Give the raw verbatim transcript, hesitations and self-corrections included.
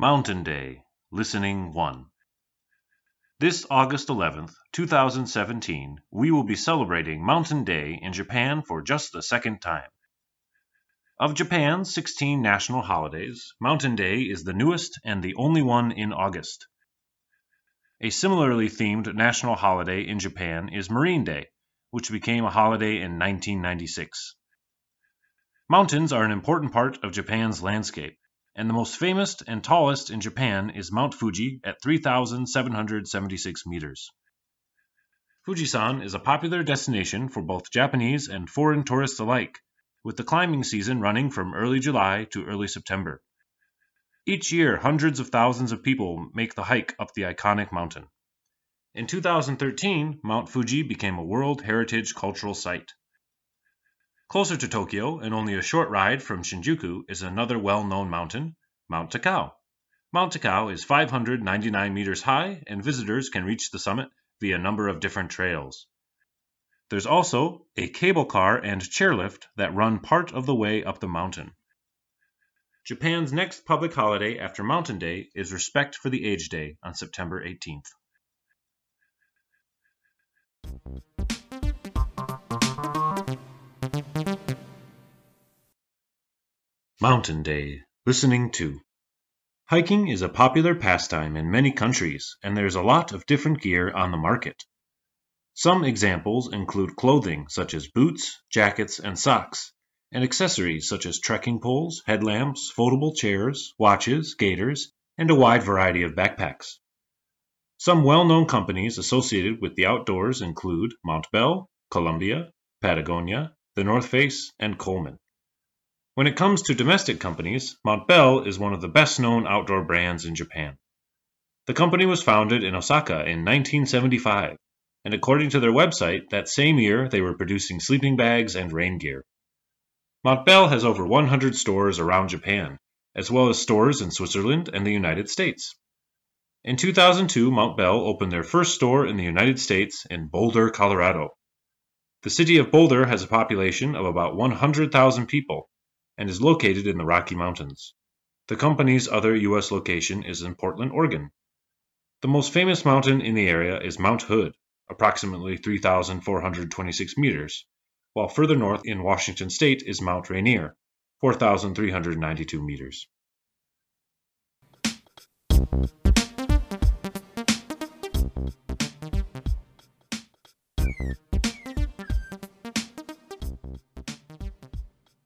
Mountain Day, Listening one. This August eleventh, two thousand seventeen, we will be celebrating Mountain Day in Japan for just the second time. Of Japan's sixteen national holidays, Mountain Day is the newest and the only one in August. A similarly themed national holiday in Japan is Marine Day, which became a holiday in nineteen ninety-six. Mountains are an important part of Japan's landscape, and the most famous and tallest in Japan is Mount Fuji at three thousand seven hundred seventy-six meters. Fujisan is a popular destination for both Japanese and foreign tourists alike, with the climbing season running from early July to early September. Each year, hundreds of thousands of people make the hike up the iconic mountain. In two thousand thirteen, Mount Fuji became a World Heritage Cultural Site. Closer to Tokyo, and only a short ride from Shinjuku, is another well-known mountain, Mount Takao. Mount Takao is five hundred ninety-nine meters high, and visitors can reach the summit via a number of different trails. There's also a cable car and chairlift that run part of the way up the mountain. Japan's next public holiday after Mountain Day is Respect for the Aged Day on September eighteenth. Mountain Day, Listening two. Hiking is a popular pastime in many countries, and there's a lot of different gear on the market. Some examples include clothing such as boots, jackets, and socks, and accessories such as trekking poles, headlamps, foldable chairs, watches, gaiters, and a wide variety of backpacks. Some well-known companies associated with the outdoors include Mount Bell, Columbia, Patagonia, The North Face, and Coleman. When it comes to domestic companies, Mount Bell is one of the best-known outdoor brands in Japan. The company was founded in Osaka in nineteen seventy-five, and according to their website, that same year they were producing sleeping bags and rain gear. Mount Bell has over one hundred stores around Japan, as well as stores in Switzerland and the United States. In two thousand two, Mount Bell opened their first store in the United States in Boulder, Colorado. The city of Boulder has a population of about one hundred thousand people, and is located in the Rocky Mountains. The company's other U S location is in Portland, Oregon. The most famous mountain in the area is Mount Hood, approximately three thousand four hundred twenty-six meters, while further north in Washington State is Mount Rainier, four thousand three hundred ninety-two meters.